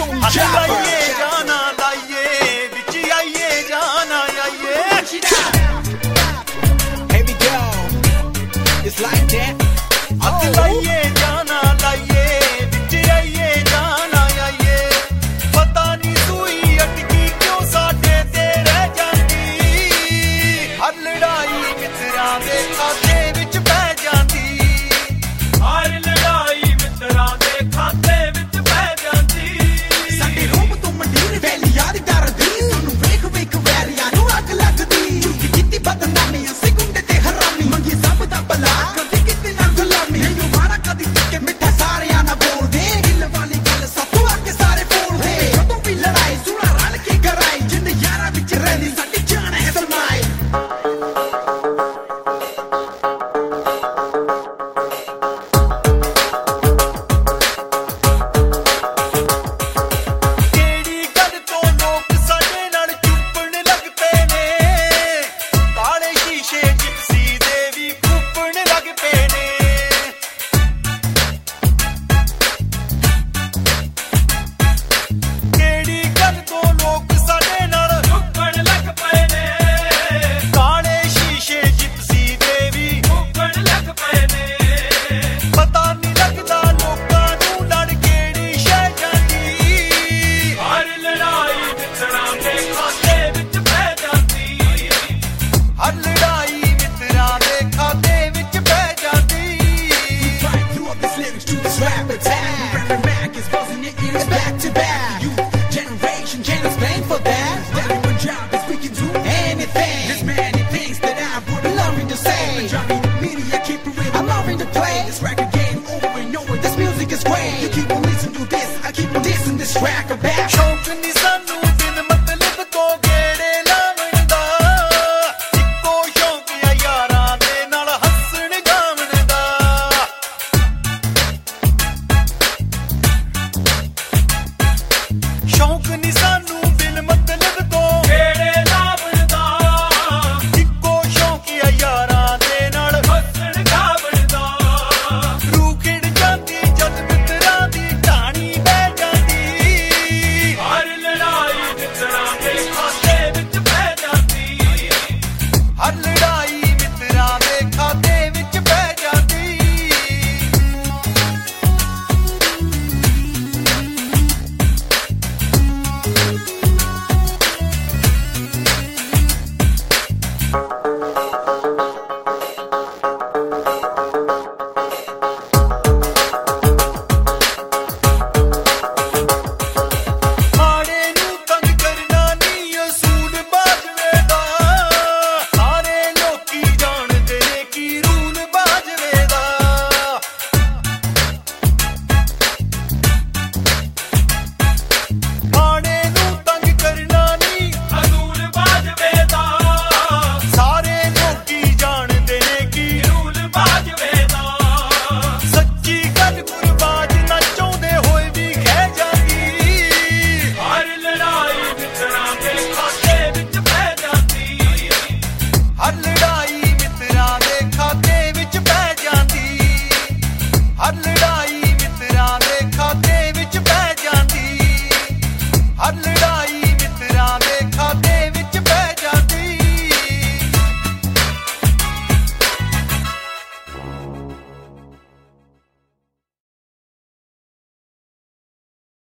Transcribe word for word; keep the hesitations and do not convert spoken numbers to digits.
Junior Laie jana laiye, vich aiye jana aiye. Here we go. It's like that. Haath laiye jana laiye, vich aiye jana aiye. Pata nahi sui atki kyun saade te reh jandi. Har ladai mitran de khate vich peh jandi. Har ladai mitran de khate vich peh jandi. ਸਾਡੇ ਰੂਪ ਤੋਂ ਮੰਡੀਰ ਵੈਲੀ ਯਾਦ ਕਰਦੀ ਸਾਨੂੰ ਵੇਖ ਵੇਖ ਵੈਰੀਆਂ ਨੂੰ ਅੱਗ ਲੱਗਦੀ ਝੂਠੀ ਕੀਤੀ ਬਦਨਾਮੀ ਅਸੀਂ ਗੁੰਡੇ ਤੇ ਹਰਾਮੀ ਮੰਗੀ ਸਭ ਦਾ ਭਲਾ ਕਦੀ ਕਿਤੇ ਨਾ ਗੁਲਾਮੀ ਨਹੀਂ ਮਾਰਾ ਕਦੀ ਟਿੱਕੇ ਮਿੱਠਾ ਸਾਰਿਆਂ ਨਾਲ ਬੋਲਦੇ ਹਿੱਲ ਵਾਲੀ ਗੱਲ ਸਾਥੋਂ ਆ ਕੇ ਸਾਰੇ ਬੋਲਦੇ ਜਦੋਂ ਵੀ ਲੜਾਈ ਸੁਣਾ ਰਲ ਕੇ ਕਰਾਈ ਜਿੰਦ ਯਾਰਾਂ ਵਿੱਚ ਰਹਿੰਦੀ ਸਾਡੀ ਜਾਨ ਹੈ ਸਲਮਾਈ ਕਿਹੜੀ ਗੱਲ ਤੋਂ ਲੋਕ ਸਾਡੇ ਨਾਲ ਚੁੱਪਣ ਲੱਗ ਪਏ ਨੇ ਕਾਲੇ ਸ਼ੀਸ਼ੇ ਜਿਪਸੀ ਦੇ ਵੀ ਫੁੱਫਣ ਲੱਗ ਪਏ ਨੇ ਕਿਹੜੀ ਗੱਲ ਤੋਂ ਲੋਕ ਸਾਡੇ ਨਾਲ ਚੁੱਪਣ ਲੱਗ ਪਏ ਨੇ ਕਾਲੇ ਸ਼ੀਸ਼ੇ ਜਿਪਸੀ ਦੇ ਵੀ ਫੁੱਫਣ ਲੱਗ ਪਏ ਨੇ ਪਤਾ ਨਹੀਂ ਲੱਗਦਾ ਲੋਕਾਂ ਨੂੰ ਲੜ ਕਿਹੜੀ ਸ਼ੈ ਜਾਂਦੀ ਹਰ ਲੜਾਈ ਮਿੱਤਰਾਂ ਦੇ ਖਾਤੇ ਵਿੱਚ ਪੈ ਜਾਂਦੀ ਹਰ ਲੜਾਈ ਮਿੱਤਰਾਂ ਦੇ ਖਾਤੇ ਵਿੱਚ ਪੈ ਜਾਂਦੀ Right through all these lyrics to this rap attack. Rapper Mac is buzzing it, it is back to back. You generation can't explain for that.